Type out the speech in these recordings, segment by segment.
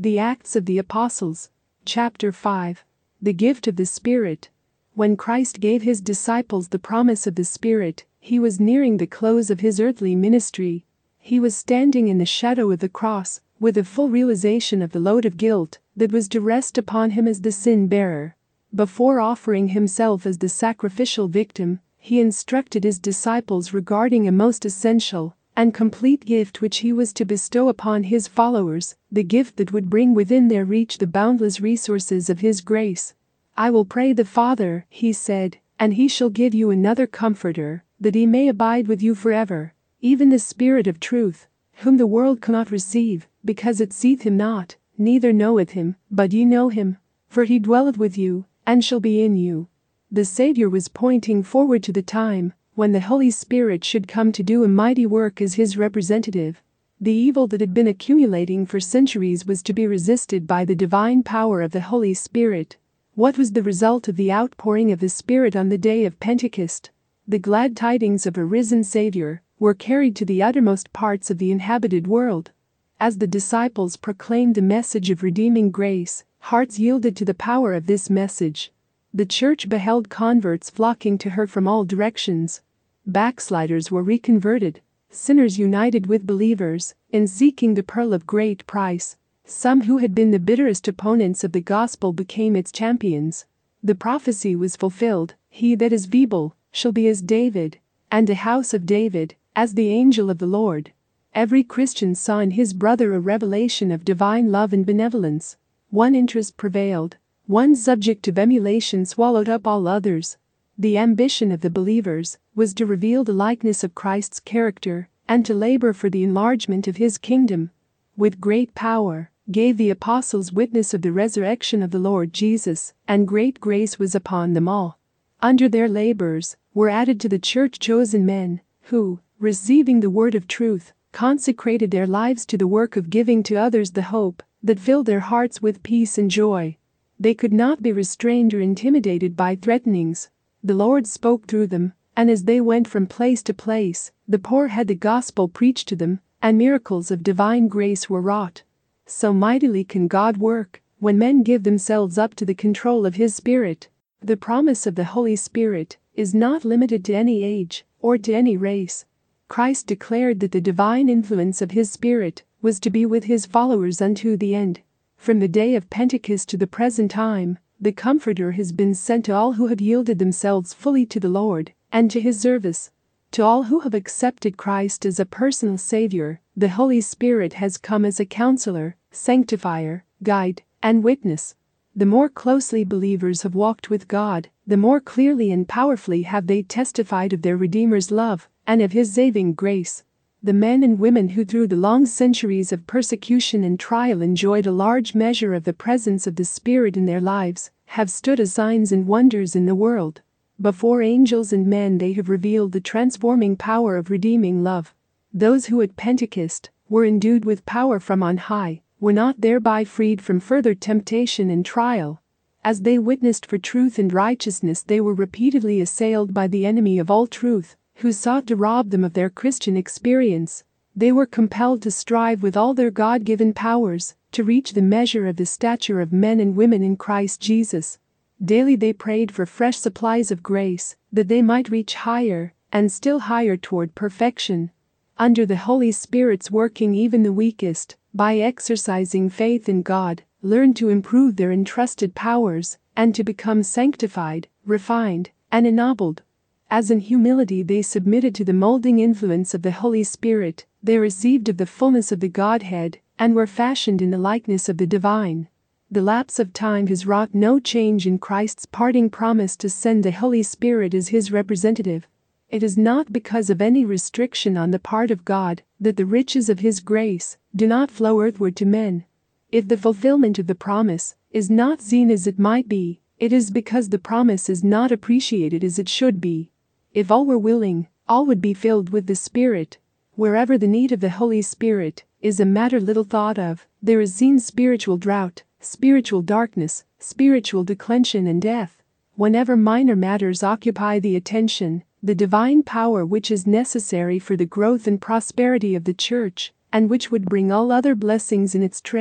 The Acts of the Apostles. Chapter 5. The Gift of the Spirit. When Christ gave his disciples the promise of the Spirit, he was nearing the close of his earthly ministry. He was standing in the shadow of the cross, with a full realization of the load of guilt that was to rest upon him as the sin-bearer. Before offering himself as the sacrificial victim, he instructed his disciples regarding a most essential and complete gift which he was to bestow upon his followers, the gift that would bring within their reach the boundless resources of his grace. "I will pray the Father," he said, "and he shall give you another Comforter, that he may abide with you forever, even the Spirit of truth, whom the world cannot receive, because it seeth him not, neither knoweth him, but ye know him, for he dwelleth with you, and shall be in you." The Savior was pointing forward to the time when the Holy Spirit should come to do a mighty work as his representative. The evil that had been accumulating for centuries was to be resisted by the divine power of the Holy Spirit. What was the result of the outpouring of the Spirit on the day of Pentecost? The glad tidings of a risen Savior were carried to the uttermost parts of the inhabited world. As the disciples proclaimed the message of redeeming grace, hearts yielded to the power of this message. The church beheld converts flocking to her from all directions. Backsliders were reconverted, sinners united with believers in seeking the pearl of great price. Some who had been the bitterest opponents of the gospel became its champions. The prophecy was fulfilled, "He that is feeble shall be as David, and the house of David as the angel of the Lord." Every Christian saw in his brother a revelation of divine love and benevolence. One interest prevailed. One subject of emulation swallowed up all others. The ambition of the believers was to reveal the likeness of Christ's character and to labor for the enlargement of his kingdom. With great power gave the apostles witness of the resurrection of the Lord Jesus, and great grace was upon them all. Under their labors were added to the church chosen men who, receiving the word of truth, consecrated their lives to the work of giving to others the hope that filled their hearts with peace and joy. They could not be restrained or intimidated by threatenings. The Lord spoke through them, and as they went from place to place, the poor had the gospel preached to them, and miracles of divine grace were wrought. So mightily can God work when men give themselves up to the control of His Spirit. The promise of the Holy Spirit is not limited to any age or to any race. Christ declared that the divine influence of His Spirit was to be with His followers unto the end. From the day of Pentecost to the present time, the Comforter has been sent to all who have yielded themselves fully to the Lord and to His service. To all who have accepted Christ as a personal Savior, the Holy Spirit has come as a counselor, sanctifier, guide, and witness. The more closely believers have walked with God, the more clearly and powerfully have they testified of their Redeemer's love and of His saving grace. The men and women who through the long centuries of persecution and trial enjoyed a large measure of the presence of the Spirit in their lives have stood as signs and wonders in the world. Before angels and men they have revealed the transforming power of redeeming love. Those who at Pentecost were endued with power from on high were not thereby freed from further temptation and trial. As they witnessed for truth and righteousness, they were repeatedly assailed by the enemy of all truth, who sought to rob them of their Christian experience. They were compelled to strive with all their God-given powers to reach the measure of the stature of men and women in Christ Jesus. Daily they prayed for fresh supplies of grace, that they might reach higher and still higher toward perfection. Under the Holy Spirit's working, even the weakest, by exercising faith in God, learn to improve their entrusted powers and to become sanctified, refined, and ennobled. As in humility they submitted to the molding influence of the Holy Spirit, they received of the fullness of the Godhead and were fashioned in the likeness of the divine. The lapse of time has wrought no change in Christ's parting promise to send the Holy Spirit as His representative. It is not because of any restriction on the part of God that the riches of His grace do not flow earthward to men. If the fulfillment of the promise is not seen as it might be, it is because the promise is not appreciated as it should be. If all were willing, all would be filled with the Spirit. Wherever the need of the Holy Spirit is a matter little thought of, there is seen spiritual drought, spiritual darkness, spiritual declension and death. Whenever minor matters occupy the attention, the divine power which is necessary for the growth and prosperity of the church, and which would bring all other blessings in its train,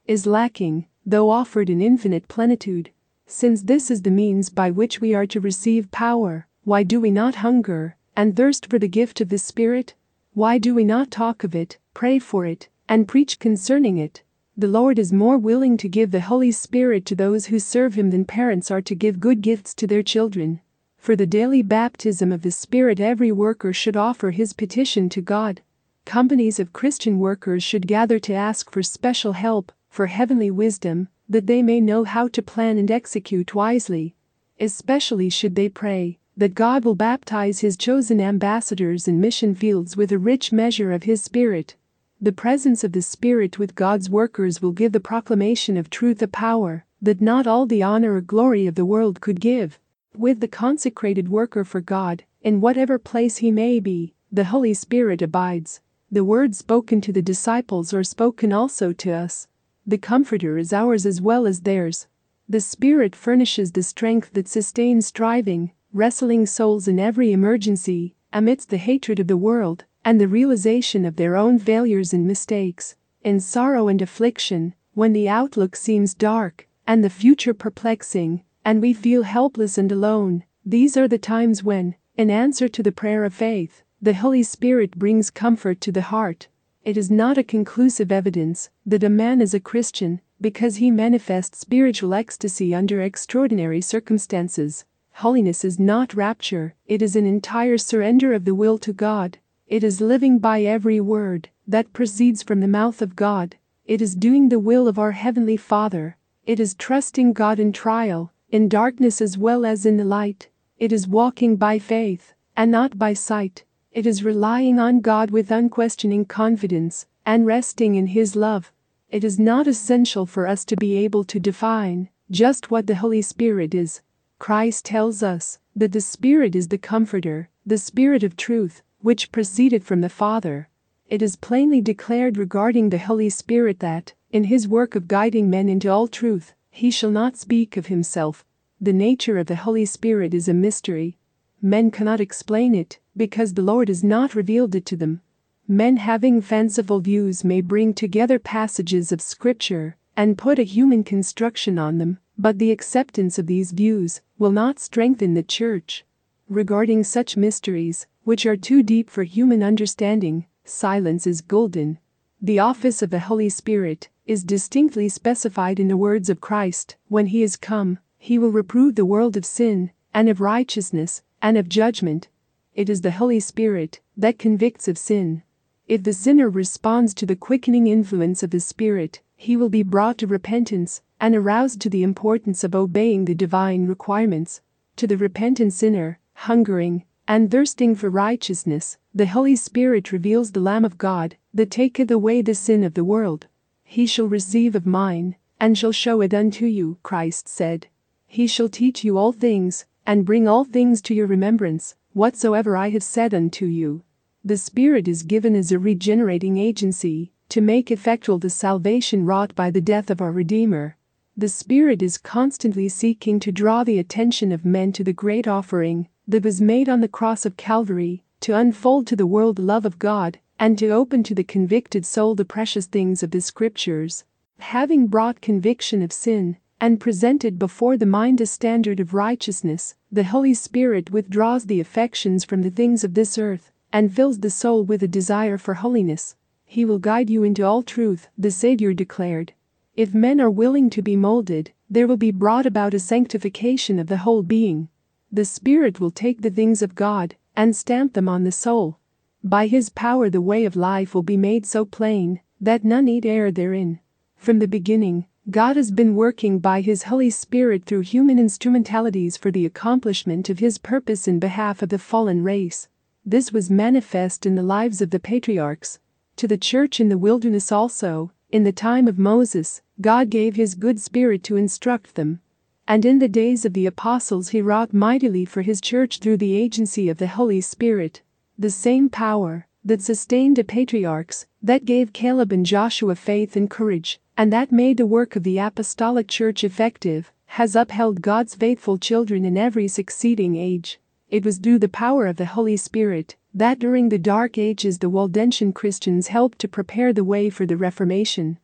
is lacking, though offered in infinite plenitude. Since this is the means by which we are to receive power, why do we not hunger and thirst for the gift of the Spirit? Why do we not talk of it, pray for it, and preach concerning it? The Lord is more willing to give the Holy Spirit to those who serve Him than parents are to give good gifts to their children. For the daily baptism of the Spirit, every worker should offer his petition to God. Companies of Christian workers should gather to ask for special help, for heavenly wisdom, that they may know how to plan and execute wisely. Especially should they pray that God will baptize His chosen ambassadors in mission fields with a rich measure of His Spirit. The presence of the Spirit with God's workers will give the proclamation of truth a power that not all the honor or glory of the world could give. With the consecrated worker for God, in whatever place he may be, the Holy Spirit abides. The words spoken to the disciples are spoken also to us. The Comforter is ours as well as theirs. The Spirit furnishes the strength that sustains striving, wrestling souls in every emergency, amidst the hatred of the world and the realization of their own failures and mistakes. In sorrow and affliction, when the outlook seems dark and the future perplexing, and we feel helpless and alone, these are the times when, in answer to the prayer of faith, the Holy Spirit brings comfort to the heart. It is not a conclusive evidence that a man is a Christian because he manifests spiritual ecstasy under extraordinary circumstances. Holiness is not rapture, it is an entire surrender of the will to God. It is living by every word that proceeds from the mouth of God. It is doing the will of our Heavenly Father. It is trusting God in trial, in darkness as well as in the light. It is walking by faith and not by sight. It is relying on God with unquestioning confidence and resting in His love. It is not essential for us to be able to define just what the Holy Spirit is. Christ tells us that the Spirit is the Comforter, the Spirit of truth, which proceeded from the Father. It is plainly declared regarding the Holy Spirit that, in His work of guiding men into all truth, He shall not speak of Himself. The nature of the Holy Spirit is a mystery. Men cannot explain it, because the Lord has not revealed it to them. Men having fanciful views may bring together passages of Scripture and put a human construction on them, but the acceptance of these views will not strengthen the Church. Regarding such mysteries, which are too deep for human understanding, silence is golden. The office of the Holy Spirit is distinctly specified in the words of Christ. When He is come, He will reprove the world of sin, and of righteousness, and of judgment. It is the Holy Spirit that convicts of sin. If the sinner responds to the quickening influence of the Spirit, he will be brought to repentance and aroused to the importance of obeying the divine requirements. To the repentant sinner, hungering and thirsting for righteousness, the Holy Spirit reveals the Lamb of God that taketh away the sin of the world. He shall receive of mine, and shall show it unto you, Christ said. He shall teach you all things, and bring all things to your remembrance, whatsoever I have said unto you. The Spirit is given as a regenerating agency, to make effectual the salvation wrought by the death of our Redeemer. The Spirit is constantly seeking to draw the attention of men to the great offering that was made on the cross of Calvary, to unfold to the world the love of God, and to open to the convicted soul the precious things of the Scriptures. Having brought conviction of sin, and presented before the mind a standard of righteousness, the Holy Spirit withdraws the affections from the things of this earth, and fills the soul with a desire for holiness. He will guide you into all truth, the Savior declared. If men are willing to be molded, there will be brought about a sanctification of the whole being. The Spirit will take the things of God and stamp them on the soul. By His power the way of life will be made so plain that none need err therein. From the beginning, God has been working by His Holy Spirit through human instrumentalities for the accomplishment of His purpose in behalf of the fallen race. This was manifest in the lives of the patriarchs. To the Church in the wilderness also, in the time of Moses, God gave His good Spirit to instruct them. And in the days of the apostles He wrought mightily for His Church through the agency of the Holy Spirit. The same power that sustained the patriarchs, that gave Caleb and Joshua faith and courage, and that made the work of the apostolic Church effective, has upheld God's faithful children in every succeeding age. It was through the power of the Holy Spirit that during the Dark Ages the Waldensian Christians helped to prepare the way for the Reformation.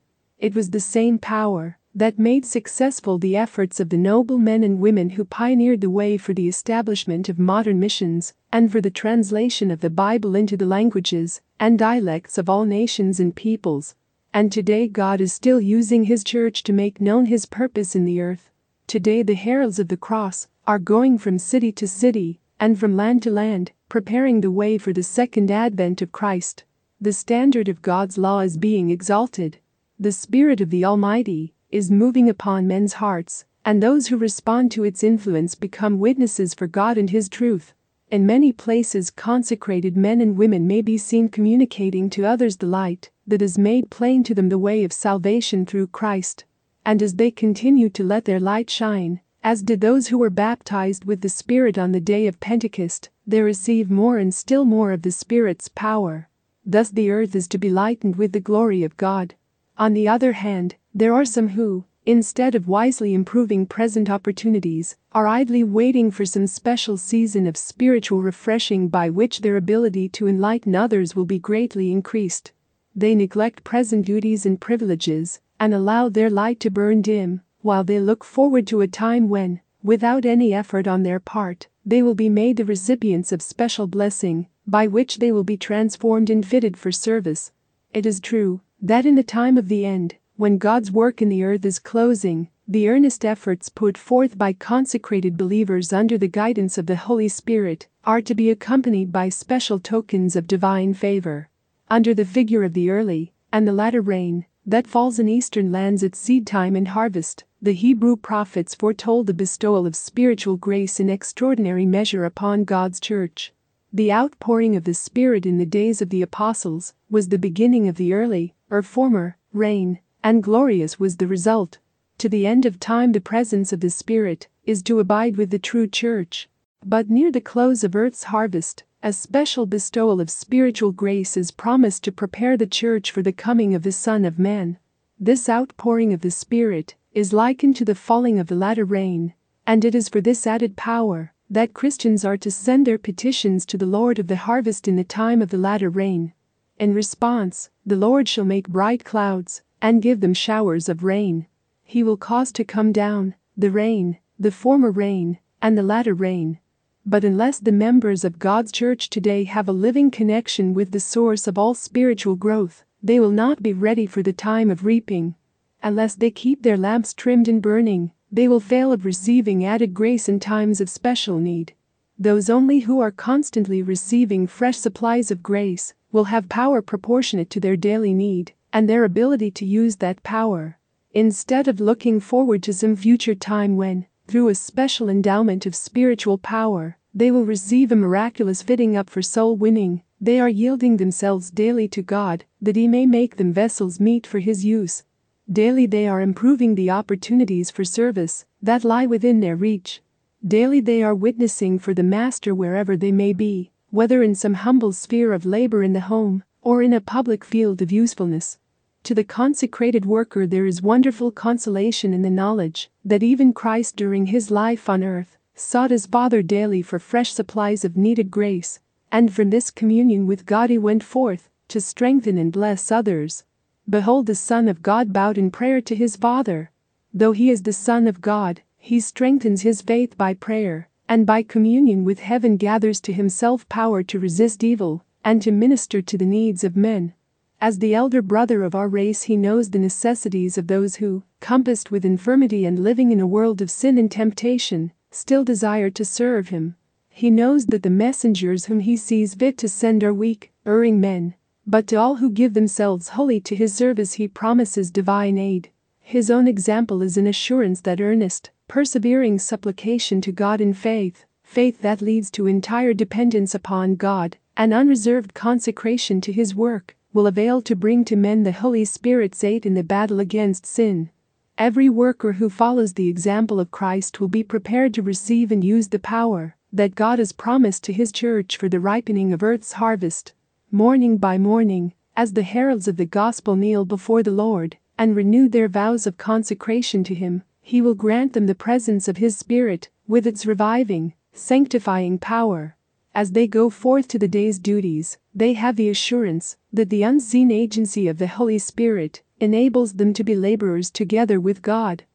It was the same power that made successful the efforts of the noble men and women who pioneered the way for the establishment of modern missions and for the translation of the Bible into the languages and dialects of all nations and peoples. And today God is still using His church to make known His purpose in the earth. Today the heralds of the cross are going from city to city and from land to land, preparing the way for the second advent of Christ. The standard of God's law is being exalted. The Spirit of the Almighty is moving upon men's hearts, and those who respond to its influence become witnesses for God and His truth. In many places, consecrated men and women may be seen communicating to others the light that has made plain to them the way of salvation through Christ. And as they continue to let their light shine, as did those who were baptized with the Spirit on the day of Pentecost, they receive more and still more of the Spirit's power. Thus the earth is to be lightened with the glory of God. On the other hand, there are some who, instead of wisely improving present opportunities, are idly waiting for some special season of spiritual refreshing by which their ability to enlighten others will be greatly increased. They neglect present duties and privileges and allow their light to burn dim, while they look forward to a time when, without any effort on their part, they will be made the recipients of special blessing, by which they will be transformed and fitted for service. It is true that in the time of the end, when God's work in the earth is closing, the earnest efforts put forth by consecrated believers under the guidance of the Holy Spirit are to be accompanied by special tokens of divine favor. Under the figure of the early and the latter rain that falls in eastern lands at seed time and harvest, the Hebrew prophets foretold the bestowal of spiritual grace in extraordinary measure upon God's church. The outpouring of the Spirit in the days of the apostles was the beginning of the early, or former, rain, and glorious was the result. To the end of time the presence of the Spirit is to abide with the true church. But near the close of earth's harvest, a special bestowal of spiritual grace is promised to prepare the church for the coming of the Son of Man. This outpouring of the Spirit is likened to the falling of the latter rain, and it is for this added power that Christians are to send their petitions to the Lord of the harvest in the time of the latter rain. In response, the Lord shall make bright clouds and give them showers of rain. He will cause to come down the rain, the former rain, and the latter rain. But unless the members of God's church today have a living connection with the source of all spiritual growth, they will not be ready for the time of reaping. Unless they keep their lamps trimmed and burning, they will fail of receiving added grace in times of special need. Those only who are constantly receiving fresh supplies of grace will have power proportionate to their daily need and their ability to use that power. Instead of looking forward to some future time when, through a special endowment of spiritual power, they will receive a miraculous fitting up for soul winning, they are yielding themselves daily to God that He may make them vessels meet for His use. Daily they are improving the opportunities for service that lie within their reach. Daily they are witnessing for the Master wherever they may be, whether in some humble sphere of labor in the home or in a public field of usefulness. To the consecrated worker there is wonderful consolation in the knowledge that even Christ during His life on earth sought His Father daily for fresh supplies of needed grace, and from this communion with God He went forth to strengthen and bless others. Behold, the Son of God bowed in prayer to His Father. Though He is the Son of God, He strengthens His faith by prayer, and by communion with heaven gathers to Himself power to resist evil and to minister to the needs of men. As the elder brother of our race He knows the necessities of those who, compassed with infirmity and living in a world of sin and temptation, still desire to serve Him. He knows that the messengers whom He sees fit to send are weak, erring men, but to all who give themselves wholly to His service He promises divine aid. His own example is an assurance that earnest, persevering supplication to God in faith, faith that leads to entire dependence upon God, and unreserved consecration to His work, will avail to bring to men the Holy Spirit's aid in the battle against sin. Every worker who follows the example of Christ will be prepared to receive and use the power that God has promised to His church for the ripening of earth's harvest. Morning by morning, as the heralds of the gospel kneel before the Lord and renew their vows of consecration to Him, He will grant them the presence of His Spirit with its reviving, sanctifying power. As they go forth to the day's duties, they have the assurance that the unseen agency of the Holy Spirit enables them to be laborers together with God.